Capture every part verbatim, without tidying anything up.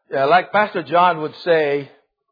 Yeah, like Pastor John would say,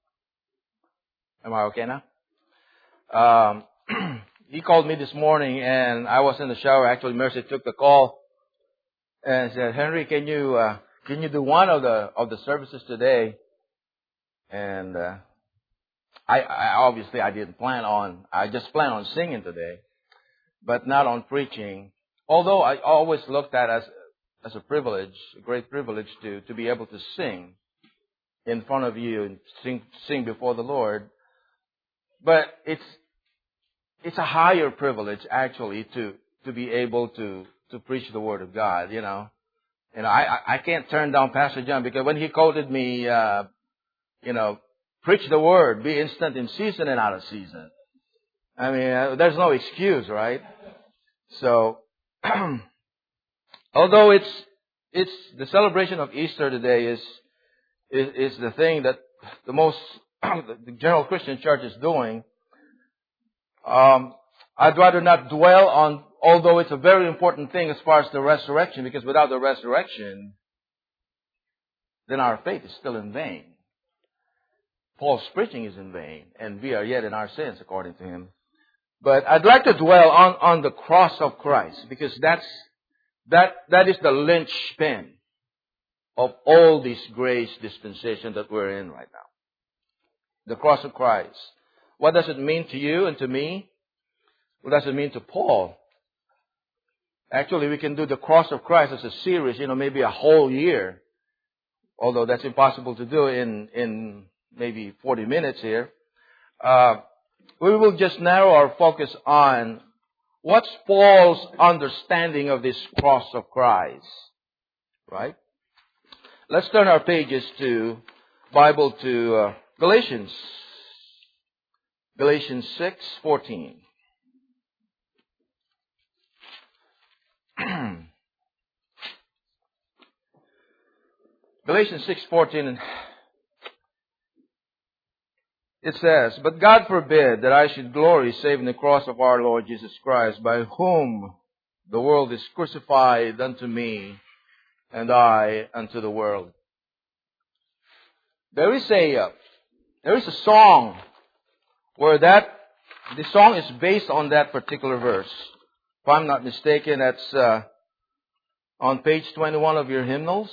am I okay now? Um, he called me this morning and I was in the shower. Actually, Mercy took the call and said, Henry, can you, uh, can you do one of the, of the services today? And, uh, I, I obviously I didn't plan on, I just plan on singing today, but not on preaching. Although I always looked at as, as a privilege, a great privilege to, to be able to sing in front of you and sing, sing before the Lord. But it's, it's a higher privilege actually to, to be able to, to preach the Word of God, you know. And I, I can't turn down Pastor John because when he quoted me, uh, you know, preach the Word, be instant in season and out of season. I mean, uh, there's no excuse, right? So, although it's, it's, the celebration of Easter today is, is, is the thing that the most, the general Christian church is doing, um, I'd rather not dwell on, although it's a very important thing as far as the resurrection, because without the resurrection, then our faith is still in vain. Paul's preaching is in vain, and we are yet in our sins, according to him. But I'd like to dwell on, on the cross of Christ, because that's, that, that is the linchpin of all this grace dispensation that we're in right now. The cross of Christ. What does it mean to you and to me? What does it mean to Paul? Actually, we can do the cross of Christ as a series, you know, maybe a whole year. Although that's impossible to do in, in maybe forty minutes here. Uh, we will just narrow our focus on what's Paul's understanding of this cross of Christ. Right? Let's turn our pages to Bible to uh, Galatians. Galatians six fourteen. Galatians six fourteen, it says, But God forbid that I should glory save in the cross of our Lord Jesus Christ, by whom the world is crucified unto me, and I unto the world. There is a uh, there is a song where that the song is based on that particular verse. If I'm not mistaken, that's uh, on page twenty-one of your hymnals.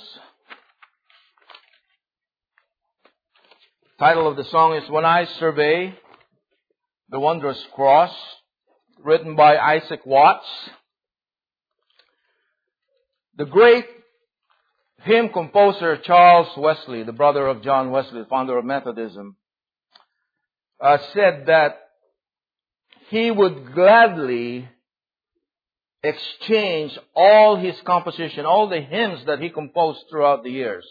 Title of the song is When I Survey the Wondrous Cross, written by Isaac Watts. The great hymn composer Charles Wesley, the brother of John Wesley, the founder of Methodism, uh, said that he would gladly exchange all his composition, all the hymns that he composed throughout the years,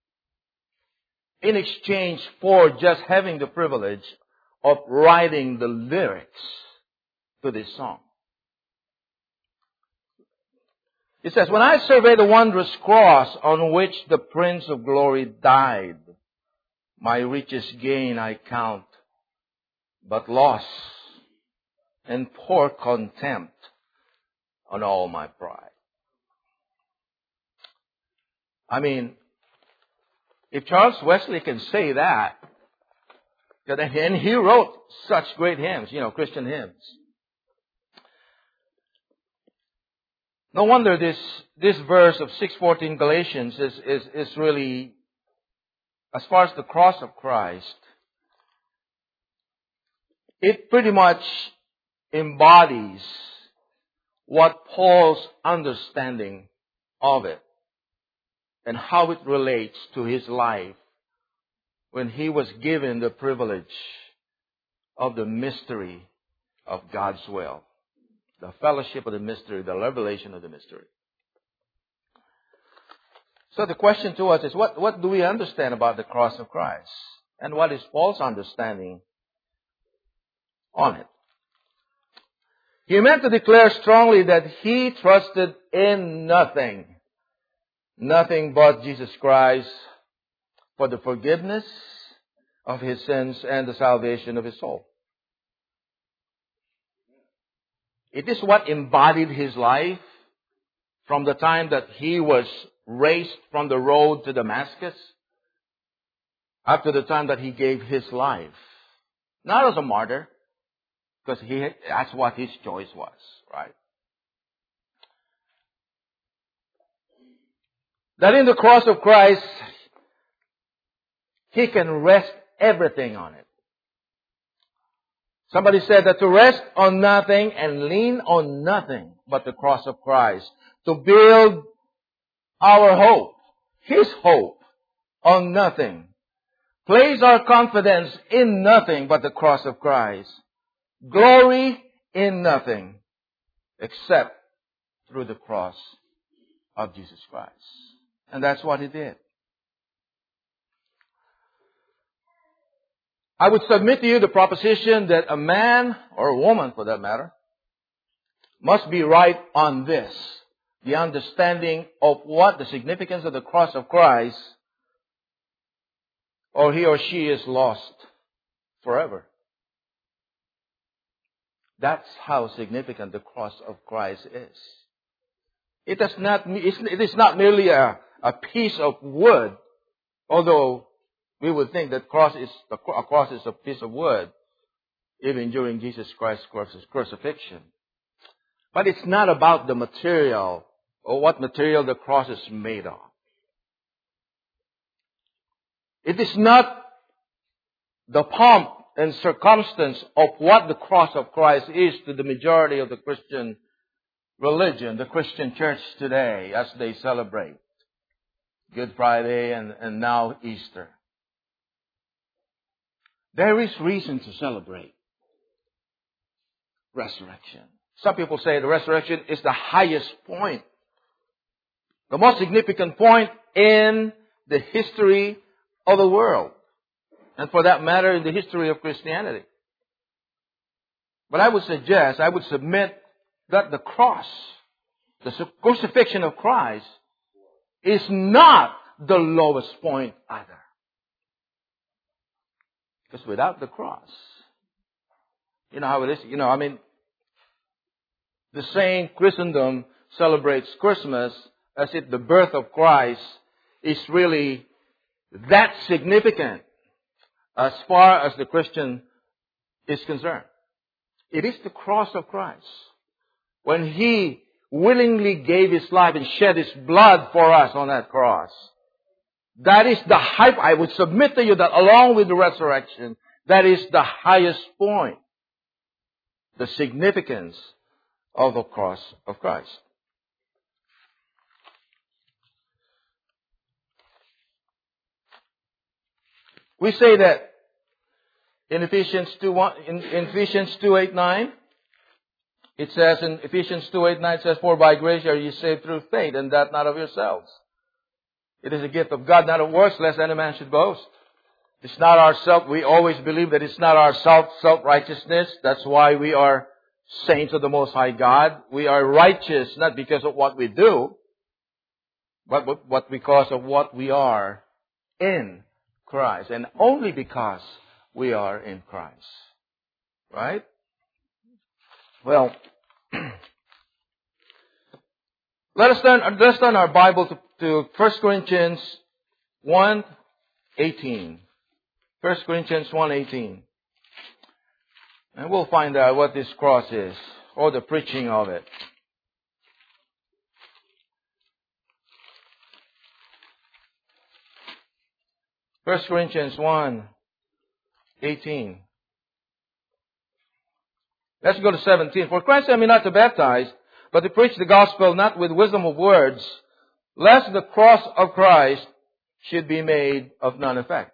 in exchange for just having the privilege of writing the lyrics to this song. It says, When I survey the wondrous cross on which the Prince of Glory died, my richest gain I count but loss and pour contempt on all my pride. I mean, if Charles Wesley can say that, and he wrote such great hymns, you know, Christian hymns. No wonder this, this verse of six fourteen Galatians is, is, is really, as far as the cross of Christ, it pretty much embodies what Paul's understanding of it and how it relates to his life when he was given the privilege of the mystery of God's will. The fellowship of the mystery, the revelation of the mystery. So the question to us is, what, what do we understand about the cross of Christ? And what is Paul's understanding on it? He meant to declare strongly that he trusted in nothing, nothing but Jesus Christ for the forgiveness of his sins and the salvation of his soul. It is what embodied his life from the time that he was raised from the road to Damascus up to the time that he gave his life. Not as a martyr, because he, that's what his choice was, right? That in the cross of Christ, he can rest everything on it. Somebody said that to rest on nothing and lean on nothing but the cross of Christ. To build our hope, His hope, on nothing. Place our confidence in nothing but the cross of Christ. Glory in nothing except through the cross of Jesus Christ. And that's what He did. I would submit to you the proposition that a man, or a woman for that matter, must be right on this. The understanding of what the significance of the cross of Christ, or he or she is lost forever. That's how significant the cross of Christ is. It does not, it is not merely a, a piece of wood, although we would think that cross is, a cross is a piece of wood, even during Jesus Christ's crucifixion. But it's not about the material, or what material the cross is made of. It is not the pomp and circumstance of what the cross of Christ is to the majority of the Christian religion, the Christian church today, as they celebrate Good Friday and, and now Easter. There is reason to celebrate resurrection. Some people say the resurrection is the highest point, the most significant point in the history of the world. And for that matter, in the history of Christianity. But I would suggest, I would submit that the cross, the crucifixion of Christ, is not the lowest point either. Because without the cross, you know how it is, you know, I mean, the same Christendom celebrates Christmas as if the birth of Christ is really that significant as far as the Christian is concerned. It is the cross of Christ. When He willingly gave His life and shed His blood for us on that cross. That is the hype. I would submit to you that along with the resurrection, that is the highest point. The significance of the cross of Christ. We say that in Ephesians two, in, in Ephesians two, eight, nine, it says in Ephesians two, eight, nine, it says, "For by grace are ye saved through faith, and that not of yourselves. It is a gift of God, not of works, lest any man should boast." It's not our self. We always believe that it's not our self, self-righteousness. That's why we are saints of the Most High God. We are righteous not because of what we do, but, but because of what we are in Christ. And only because we are in Christ. Right? Well, let us turn, let's turn our Bible to, to First Corinthians one eighteen. First Corinthians one eighteen. And we'll find out what this cross is, or the preaching of it. First Corinthians one eighteen. Let's go to seventeen. "For Christ sent me not to baptize, but to preach the gospel not with wisdom of words, lest the cross of Christ should be made of none effect."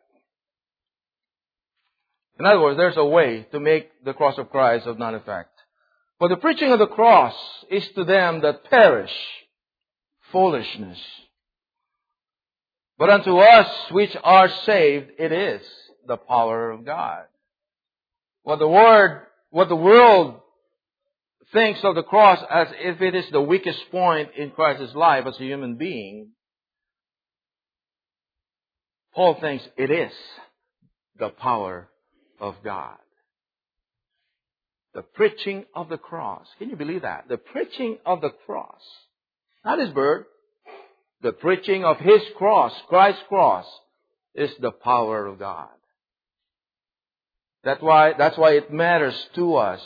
In other words, there's a way to make the cross of Christ of none effect. "For the preaching of the cross is to them that perish foolishness. But unto us which are saved, it is the power of God." What the word, what the world thinks of the cross as if it is the weakest point in Christ's life as a human being, Paul thinks it is the power of God. The preaching of the cross. Can you believe that? The preaching of the cross. Not His birth. The preaching of His cross, Christ's cross, is the power of God. That's why, that's why it matters to us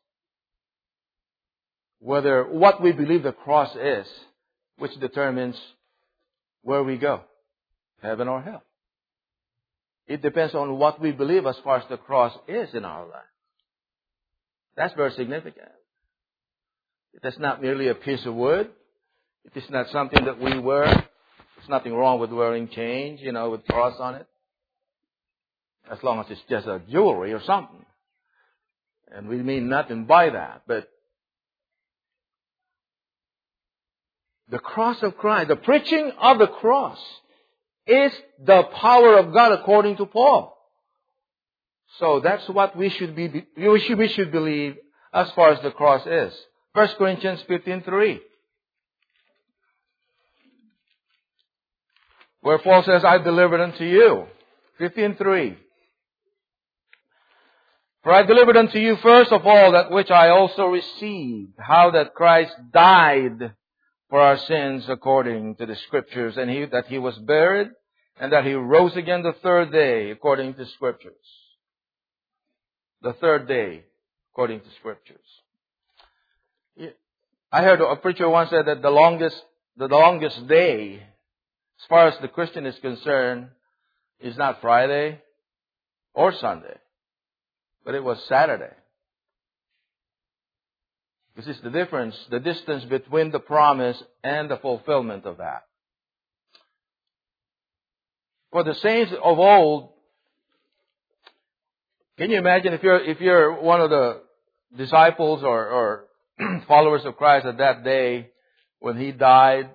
whether what we believe the cross is, which determines where we go, heaven or hell. It depends on what we believe as far as the cross is in our life. That's very significant. It is not merely a piece of wood. It is not something that we wear. There's nothing wrong with wearing chains, you know, with cross on it. As long as it's just a jewelry or something. And we mean nothing by that. But the cross of Christ, the preaching of the cross, is the power of God according to Paul. So that's what we should be, we should, we should believe as far as the cross is. First Corinthians fifteen three. Where Paul says, I delivered unto you. fifteen three. For I delivered unto you first of all that which I also received, how that Christ died for our sins according to the Scriptures, and he, that He was buried, and that He rose again the third day according to Scriptures. The third day according to Scriptures. I heard a preacher once said that the longest, the longest day, as far as the Christian is concerned, is not Friday or Sunday, but it was Saturday. This is the difference, the distance between the promise and the fulfillment of that. For the saints of old, can you imagine if you're if you're one of the disciples or, or followers of Christ at that day when He died?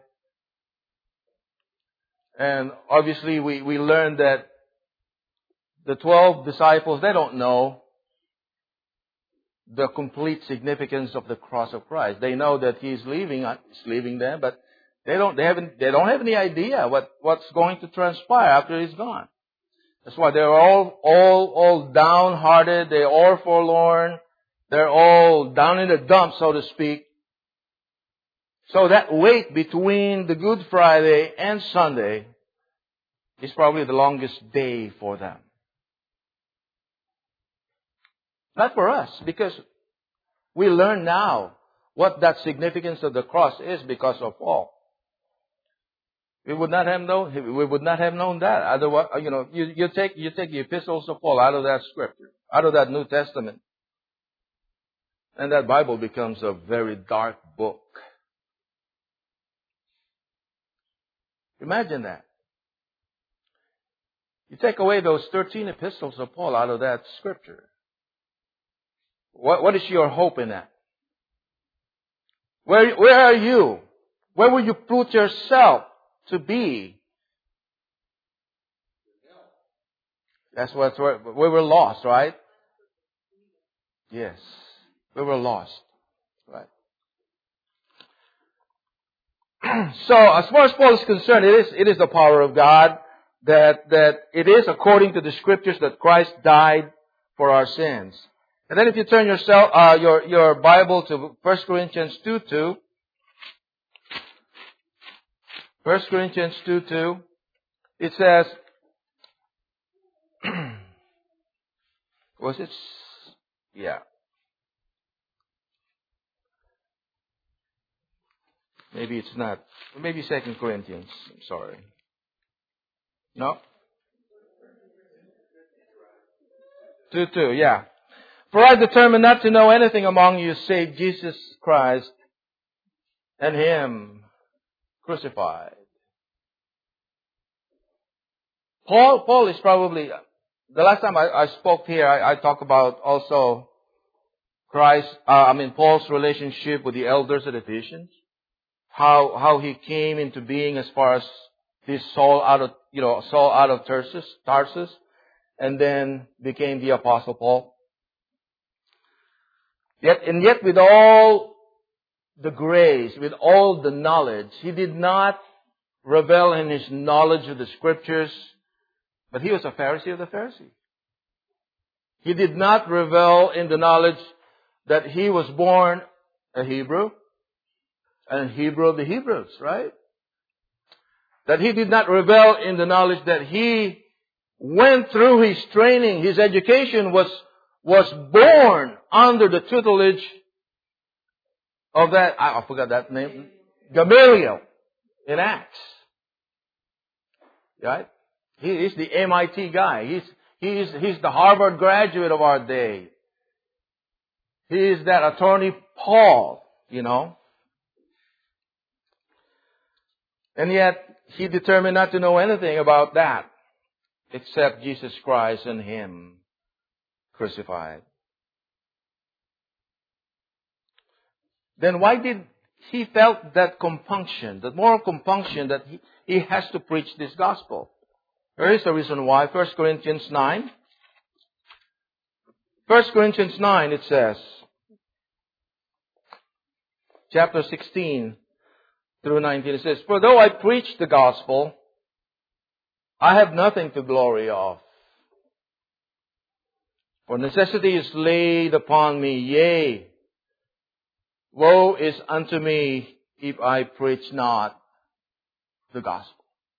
And obviously we, we learned that the twelve disciples, they don't know the complete significance of the cross of Christ. They know that He's leaving, He's leaving them, but they don't, they haven't, they don't have any idea what, what's going to transpire after He's gone. That's why they're all, all, all downhearted, they're all forlorn, they're all down in the dumps, so to speak. So that wait between the Good Friday and Sunday is probably the longest day for them. Not for us, because we learn now what that significance of the cross is because of Paul. We would not have known. We would not have known that. Otherwise, you know, you, you take you take the epistles of Paul out of that scripture, out of that New Testament, and that Bible becomes a very dark book. Imagine that. You take away those thirteen epistles of Paul out of that scripture. What, what is your hope in that? Where, where are you? Where will you put yourself to be? That's what's where we were lost, right? Yes, we were lost, right? So, as far as Paul is concerned, it is it is the power of God that that it is according to the Scriptures that Christ died for our sins. And then if you turn yourself, uh, your, your Bible to First Corinthians two two. First Corinthians two two. It says, was it? Yeah. Maybe it's not. Maybe Second Corinthians. I'm sorry. No? two two, yeah. For I determined not to know anything among you save Jesus Christ and Him crucified. Paul, Paul is probably, the last time I, I spoke here, I, I talked about also Christ, uh, I mean Paul's relationship with the elders at Ephesians. How, how he came into being as far as this Saul out of, you know, Saul out of Tarsus, Tarsus, and then became the Apostle Paul. Yet, and yet with all the grace, with all the knowledge, he did not revel in his knowledge of the Scriptures, but he was a Pharisee of the Pharisees. He did not revel in the knowledge that he was born a Hebrew, and Hebrew of the Hebrews, right? That he did not revel in the knowledge that he went through his training, his education was, was born under the tutelage of that, I, I forgot that name, Gamaliel in Acts. Right? He is the M I T guy. He's, he's, he's the Harvard graduate of our day. He is that attorney Paul, you know. And yet, he determined not to know anything about that except Jesus Christ and Him crucified. Then why did he felt that compunction, that moral compunction that he, he has to preach this gospel? There is a reason why. First Corinthians nine. First Corinthians nine, it says, chapter sixteen through nineteen, it says, "For though I preach the gospel, I have nothing to glory of. For necessity is laid upon me, yea, woe is unto me if I preach not the gospel."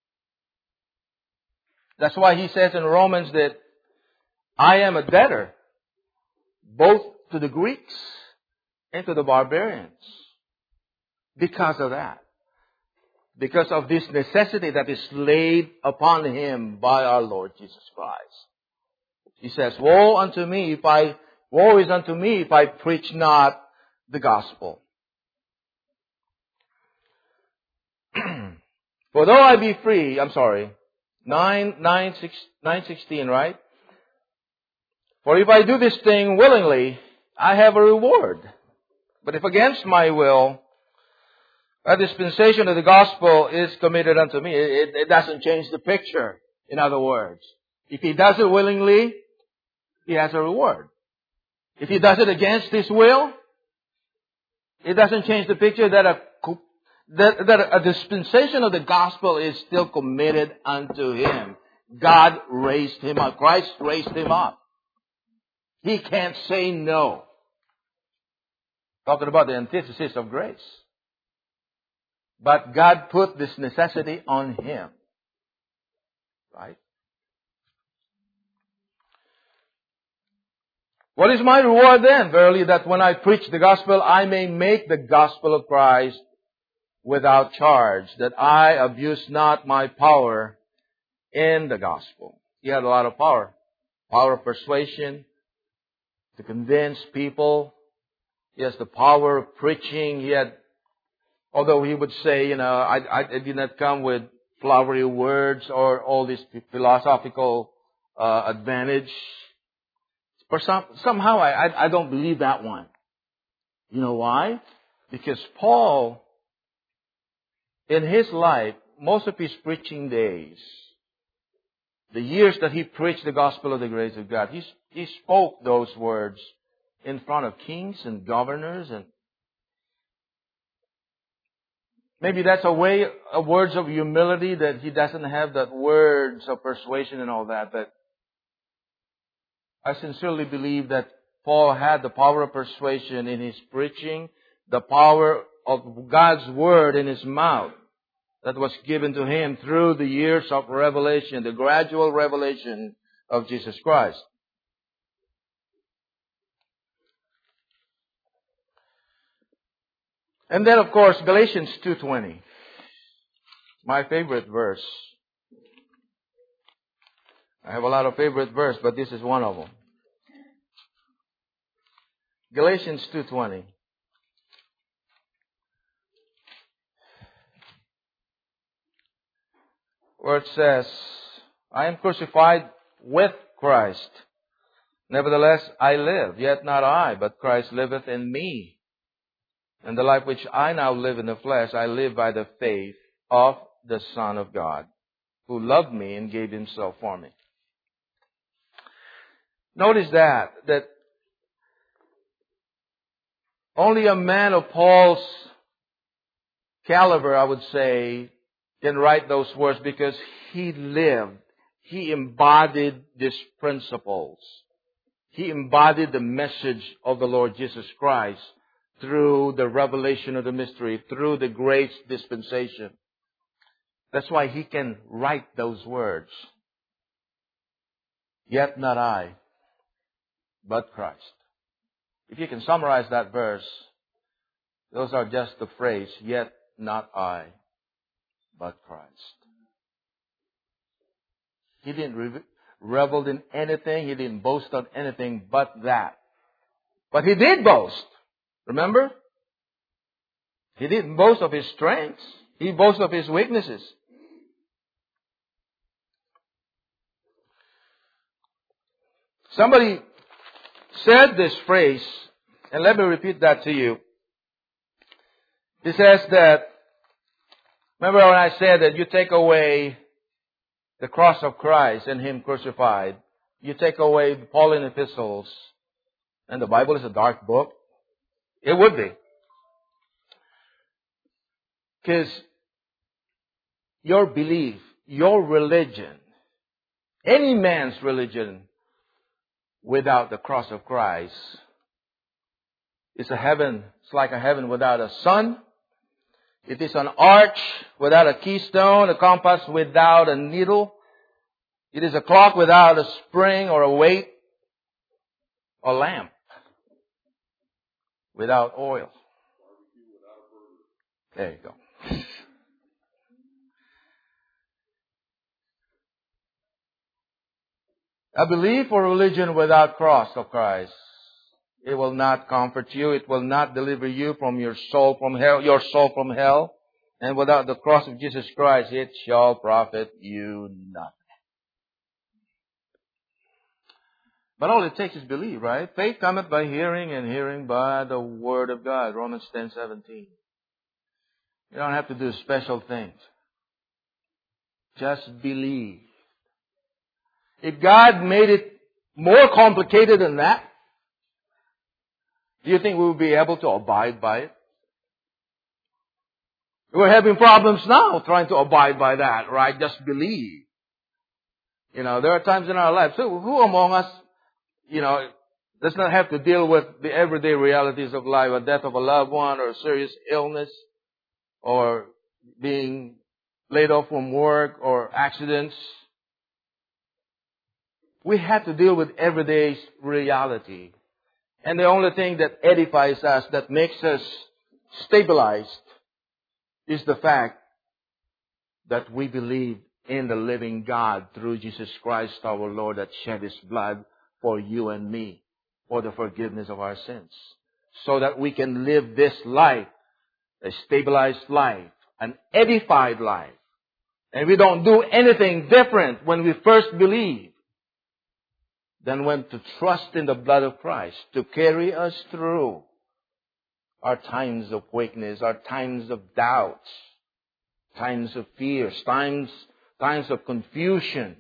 That's why he says in Romans that I am a debtor both to the Greeks and to the barbarians. Because of that. Because of this necessity that is laid upon him by our Lord Jesus Christ. He says, Woe unto me if I, woe is unto me if I preach not the gospel. For though I be free, I'm sorry, nine, nine, six, nine sixteen, right? For if I do this thing willingly, I have a reward. But if against my will, a dispensation of the gospel is committed unto me. It, it doesn't change the picture, in other words. If he does it willingly, he has a reward. If he does it against his will, it doesn't change the picture that a, that, that a dispensation of the gospel is still committed unto him. God raised him up. Christ raised him up. He can't say no. Talking about the antithesis of grace. But God put this necessity on him. Right? What is my reward then? Verily, that when I preach the gospel, I may make the gospel of Christ without charge, that I abuse not my power in the gospel. He had a lot of power. Power of persuasion, to convince people. He has the power of preaching. He had, although he would say, you know, I, I did not come with flowery words or all this philosophical uh, advantage. For some, somehow I, I, I don't believe that one. You know why? Because Paul, in his life, most of his preaching days, the years that he preached the gospel of the grace of God, he, he spoke those words in front of kings and governors, and maybe that's a way of words of humility, that he doesn't have that words of persuasion and all that. But I sincerely believe that Paul had the power of persuasion in his preaching, the power of God's word in his mouth that was given to him through the years of revelation, the gradual revelation of Jesus Christ. And then, of course, Galatians two twenty. My favorite verse. I have a lot of favorite verse, but this is one of them. Galatians two twenty. Where it says, I am crucified with Christ. Nevertheless, I live, yet not I, but Christ liveth in me. And the life which I now live in the flesh, I live by the faith of the Son of God, who loved me and gave himself for me. Notice that, that only a man of Paul's caliber, I would say, can write those words, because he lived, he embodied these principles. He embodied the message of the Lord Jesus Christ through the revelation of the mystery, through the grace dispensation. That's why he can write those words. Yet not I, but Christ. If you can summarize that verse, those are just the phrase, yet not I, but Christ. He didn't re- revel in anything. He didn't boast on anything but that. But he did boast. Remember? He didn't boast of his strengths. He boasted of his weaknesses. Somebody said this phrase, and let me repeat that to you. He says that, remember when I said that you take away the cross of Christ and Him crucified, you take away the Pauline epistles, and the Bible is a dark book? It would be. Because your belief, your religion, any man's religion without the cross of Christ is a heaven. It's like a heaven without a sun. It is an arch without a keystone, a compass without a needle. It is a clock without a spring or a weight, a lamp without oil. There you go. A belief or religion without cross of Christ, it will not comfort you. It will not deliver you from your soul from hell, your soul from hell. And without the cross of Jesus Christ, it shall profit you nothing. But all it takes is belief, right? Faith cometh by hearing, and hearing by the Word of God. Romans ten seventeen. You don't have to do special things. Just believe. If God made it more complicated than that, do you think we will be able to abide by it? We're having problems now trying to abide by that, right? Just believe. You know, there are times in our lives, so who among us, you know, does not have to deal with the everyday realities of life, a death of a loved one, or a serious illness, or being laid off from work, or accidents? We have to deal with everyday reality. And the only thing that edifies us, that makes us stabilized, is the fact that we believe in the living God through Jesus Christ our Lord, that shed His blood for you and me, for the forgiveness of our sins. So that we can live this life, a stabilized life, an edified life. And we don't do anything different when we first believe than when to trust in the blood of Christ to carry us through our times of weakness, our times of doubts, times of fears, times, times of confusion,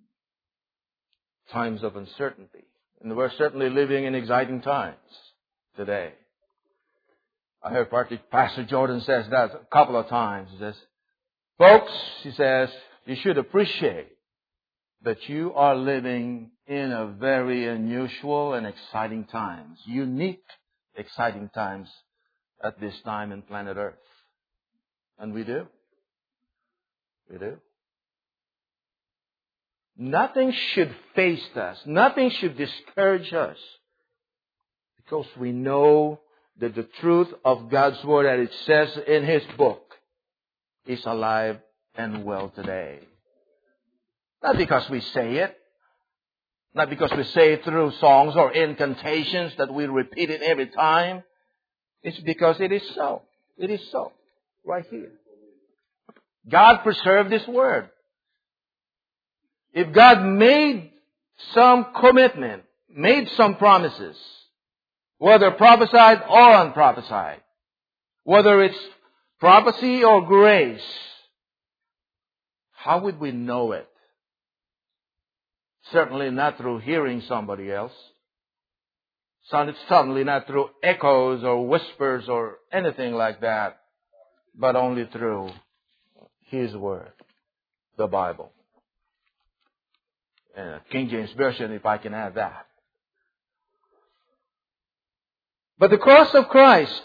times of uncertainty. And we're certainly living in exciting times today. I heard Pastor Jordan says that a couple of times. He says, folks, he says, you should appreciate that you are living in a very unusual and exciting times, unique, exciting times at this time in planet Earth. And we do. We do. Nothing should face us. Nothing should discourage us. Because we know that the truth of God's Word, as it says in His book, is alive and well today. Not because we say it. Not because we say it through songs or incantations that we repeat it every time. It's because it is so. It is so. Right here. God preserved His Word. If God made some commitment, made some promises, whether prophesied or unprophesied, whether it's prophecy or grace, how would we know it? Certainly not through hearing somebody else. Certainly not through echoes or whispers or anything like that, but only through His Word, the Bible. And King James Version, if I can add that. But the cross of Christ,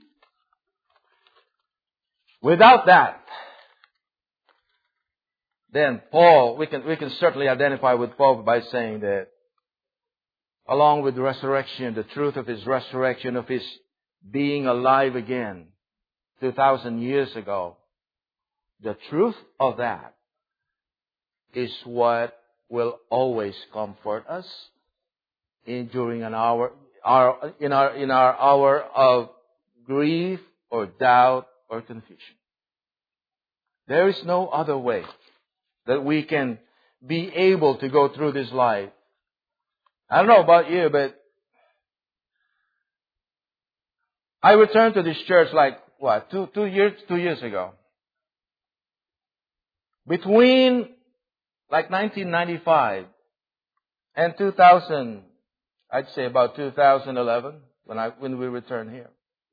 without that, then Paul, we can, we can certainly identify with Paul by saying that along with the resurrection, the truth of His resurrection, of His being alive again two thousand years ago, the truth of that is what will always comfort us in during an hour, our, in our, in our hour of grief or doubt or confusion. There is no other way that we can be able to go through this life. I don't know about you, but I returned to this church like, what, two, two years, two years ago. Between like nineteen ninety-five and two thousand, I'd say about two thousand eleven, when I, when we returned here.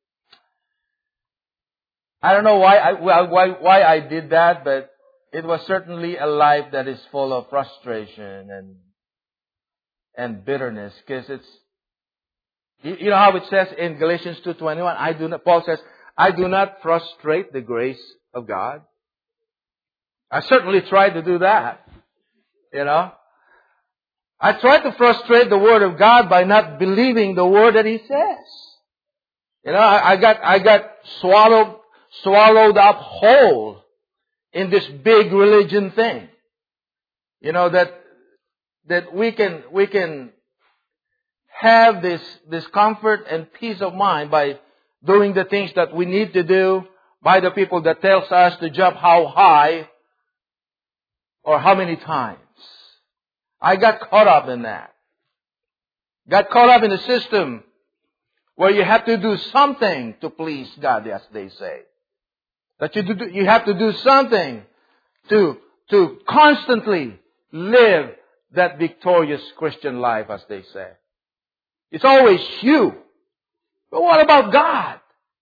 I don't know why I, why, why I did that, but it was certainly a life that is full of frustration and, and bitterness, because it's, you, you know how it says in Galatians two twenty-one, I do not, Paul says, I do not frustrate the grace of God. I certainly tried to do that. You know, I tried to frustrate the Word of God by not believing the Word that He says. You know, I, I got, I got swallowed, swallowed up whole in this big religion thing. You know, that, that we can, we can have this, this comfort and peace of mind by doing the things that we need to do, by the people that tells us to jump how high or how many times. I got caught up in that. Got caught up in a system where you have to do something to please God, as they say. That you do, you have to do something to, to constantly live that victorious Christian life, as they say. It's always you. But what about God?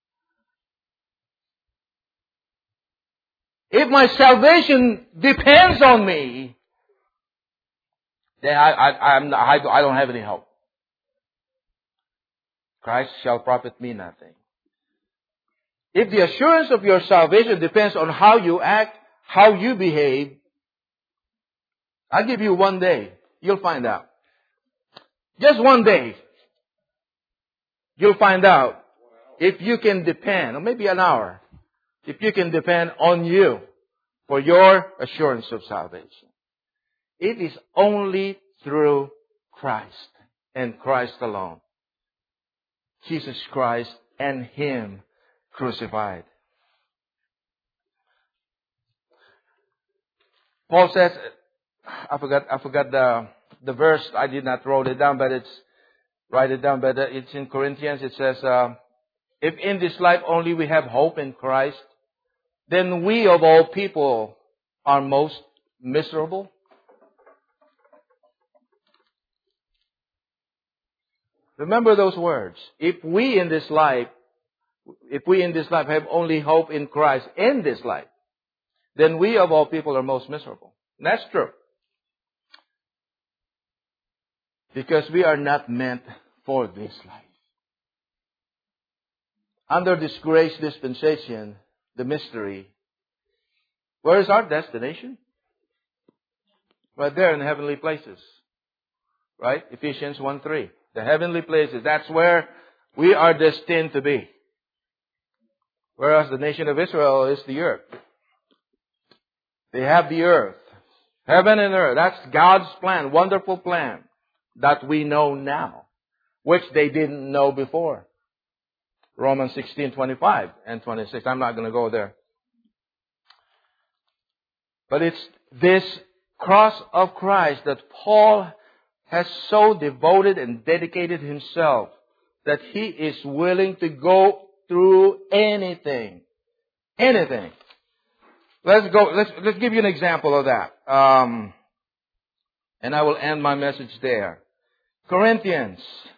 If my salvation depends on me, then I, I, I'm, I, I don't have any hope. Christ shall profit me nothing. If the assurance of your salvation depends on how you act, how you behave, I'll give you one day. You'll find out. Just one day. You'll find out if you can depend, or maybe an hour, if you can depend on you for your assurance of salvation. It is only through Christ and Christ alone. Jesus Christ and Him crucified. Paul says, I forgot, I forgot the, the verse. I did not write it down, but it's, write it down, but it's in Corinthians. It says, uh, if in this life only we have hope in Christ, then we of all people are most miserable. Remember those words. If we in this life, if we in this life have only hope in Christ in this life, then we of all people are most miserable. And that's true. Because we are not meant for this life. Under this grace dispensation, the mystery, where is our destination? Right there in the heavenly places. Right? Ephesians one three. The heavenly places. That's where we are destined to be. Whereas the nation of Israel is the earth. They have the earth. Heaven and earth. That's God's plan. Wonderful plan. That we know now. Which they didn't know before. Romans sixteen twenty-five and twenty-six. I'm not going to go there. But it's this cross of Christ that Paul has so devoted and dedicated himself that he is willing to go through anything. Anything. Let's go, let's, let's give you an example of that. Um, and I will end my message there. Corinthians.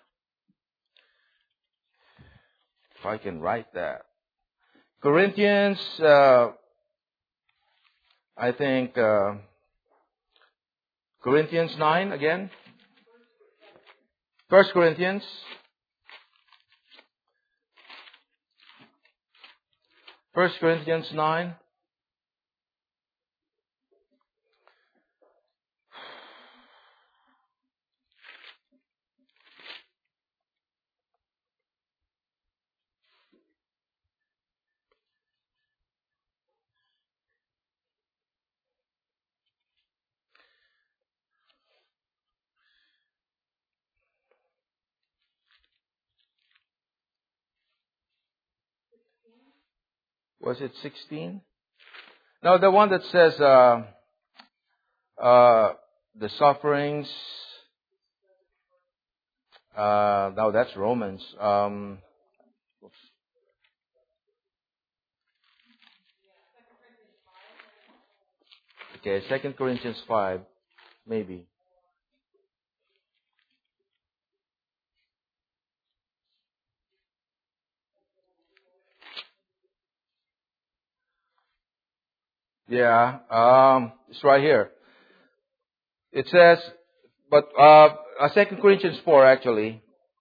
If I can write that. Corinthians, uh, I think, uh, Corinthians nine again. First Corinthians. First Corinthians nine. Was it sixteen? No, the one that says uh, uh, the sufferings. Uh, no, that's Romans. Um, oops. Okay, Second Corinthians five, maybe. Yeah, um, it's right here. It says, but uh, uh, Second Corinthians four actually.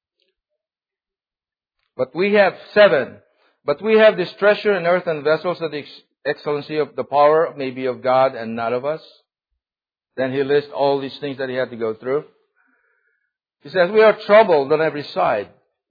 But we have seven. But we have this treasure in earthen vessels, that the ex- excellency of the power may be of God and not of us. Then he lists all these things that he had to go through. He says, we are troubled on every side.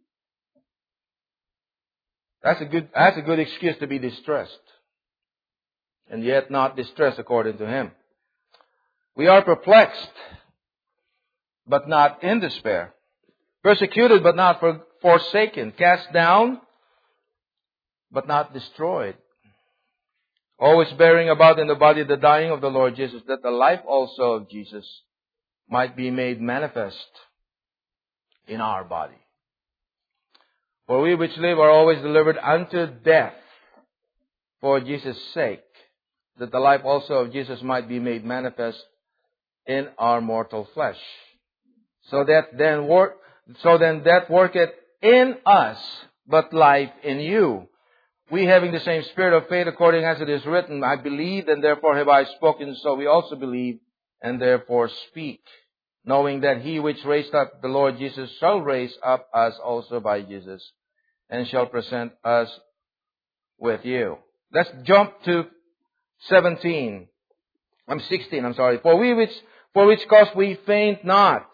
That's a good, that's a good excuse to be distressed. And yet not distressed according to him. We are perplexed, but not in despair. Persecuted, but not for, forsaken. Cast down, but not destroyed. Always bearing about in the body the dying of the Lord Jesus, that the life also of Jesus might be made manifest in our body. For we which live are always delivered unto death for Jesus' sake, that the life also of Jesus might be made manifest in our mortal flesh. So that then work, so then death worketh in us, but life in you. We having the same spirit of faith, according as it is written, I believed and therefore have I spoken, so we also believe and therefore speak, knowing that he which raised up the Lord Jesus shall raise up us also by Jesus, and shall present us with you. Let's jump to seventeen. I'm sixteen, I'm sorry. For we which, for which cause we faint not.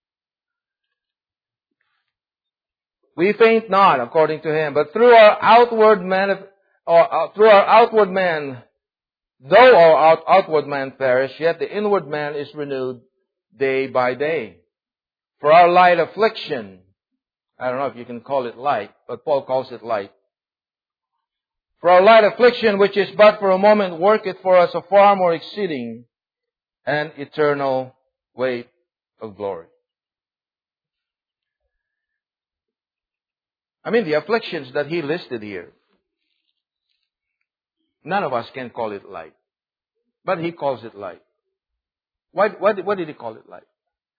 We faint not, according to him, but through our outward man, or uh, through our outward man, though our out, outward man perish, yet the inward man is renewed day by day. For our light affliction, I don't know if you can call it light, but Paul calls it light. For our light affliction, which is but for a moment, worketh for us a far more exceeding and eternal weight of glory. I mean, the afflictions that he listed here, none of us can call it light. But he calls it light. Why, why, why did he call it light?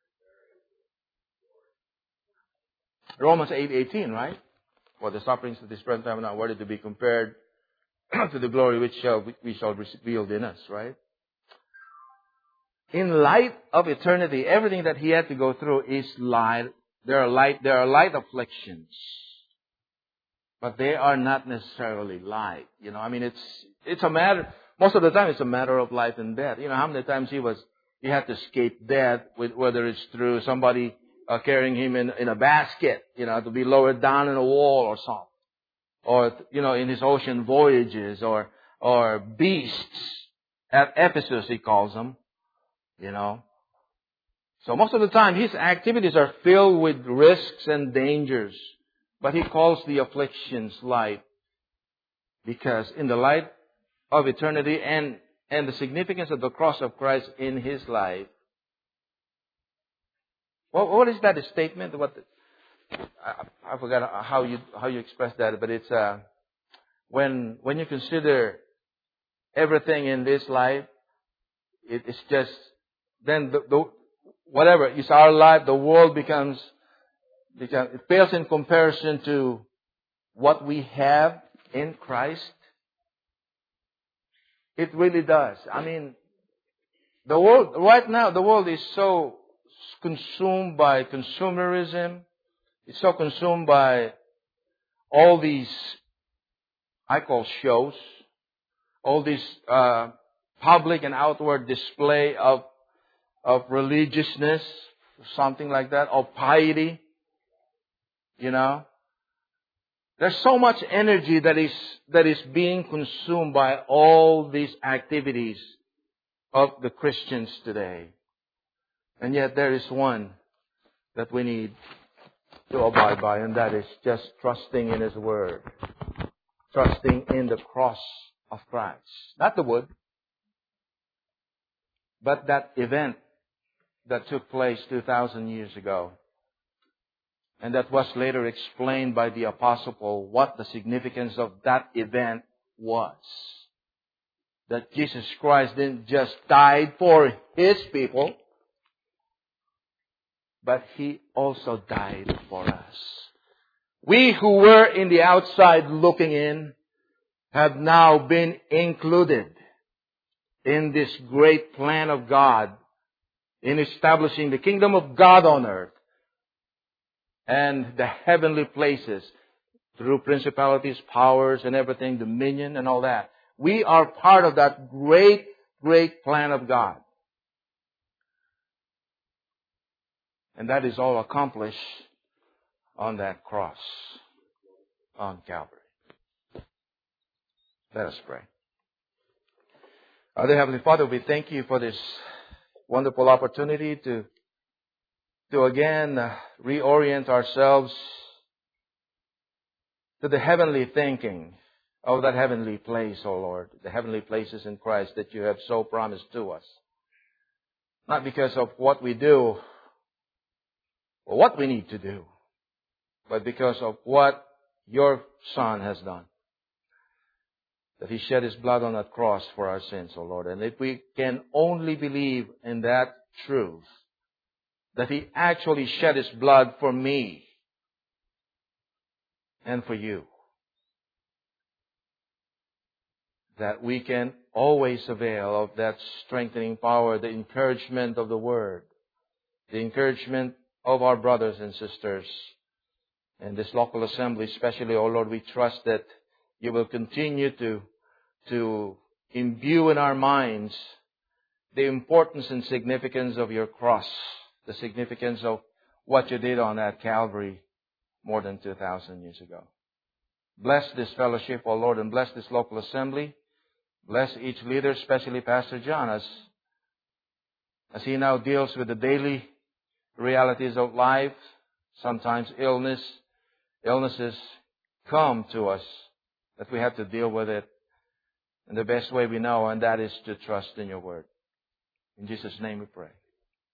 Romans eight eighteen, right? For the sufferings of this present time are not worthy to be compared to the glory which shall, we shall revealed in us, right? In light of eternity, everything that he had to go through is light. There are light, there are light afflictions. But they are not necessarily light. You know, I mean, it's, it's a matter, most of the time it's a matter of life and death. You know, how many times he was, he had to escape death, with, whether it's through somebody uh, carrying him in, in a basket, you know, to be lowered down in a wall or something. Or, you know, in his ocean voyages, or, or beasts at Ephesus, he calls them, you know. So most of the time, his activities are filled with risks and dangers. But he calls the afflictions light, because in the light of eternity and, and the significance of the cross of Christ in his life. What, what is that statement? What the, I, I forgot how you how you express that, but it's uh, when when you consider everything in this life, it, it's just then the, the whatever is our life, the world becomes. Because it pales in comparison to what we have in Christ. It really does. I mean, the world, right now, the world is so consumed by consumerism. It's so consumed by all these, I call shows, all these uh, public and outward display of, of religiousness, something like that, of piety. You know, there's so much energy that is that is being consumed by all these activities of the Christians today. And yet there is one that we need to abide by, and that is just trusting in His Word. trusting in the cross of Christ. Not the wood, but that event that took place two thousand years ago. And that was later explained by the Apostle Paul what the significance of that event was. That Jesus Christ didn't just die for His people, but He also died for us. We who were in the outside looking in have now been included in this great plan of God in establishing the kingdom of God on earth and the heavenly places through principalities, powers, and everything, dominion and all that. We are part of that great, great plan of God. And that is all accomplished on that cross on Calvary. Let us pray. Our dear Heavenly Father, we thank You for this wonderful opportunity to, to again uh, reorient ourselves to the heavenly thinking of that heavenly place, O Lord, the heavenly places in Christ that You have so promised to us. Not because of what we do or what we need to do, but because of what Your Son has done. That He shed His blood on that cross for our sins, O Lord. And if we can only believe in that truth, that He actually shed His blood for me and for you, that we can always avail of that strengthening power, the encouragement of the Word, the encouragement of our brothers and sisters in this local assembly, especially, O Lord, we trust that You will continue to, to imbue in our minds the importance and significance of Your cross, the significance of what You did on that Calvary more than two thousand years ago. Bless this fellowship, O Lord, and bless this local assembly. Bless each leader, especially Pastor John, as, as he now deals with the daily realities of life. Sometimes illness, illnesses come to us that we have to deal with it in the best way we know, and that is to trust in Your Word. In Jesus' name we pray.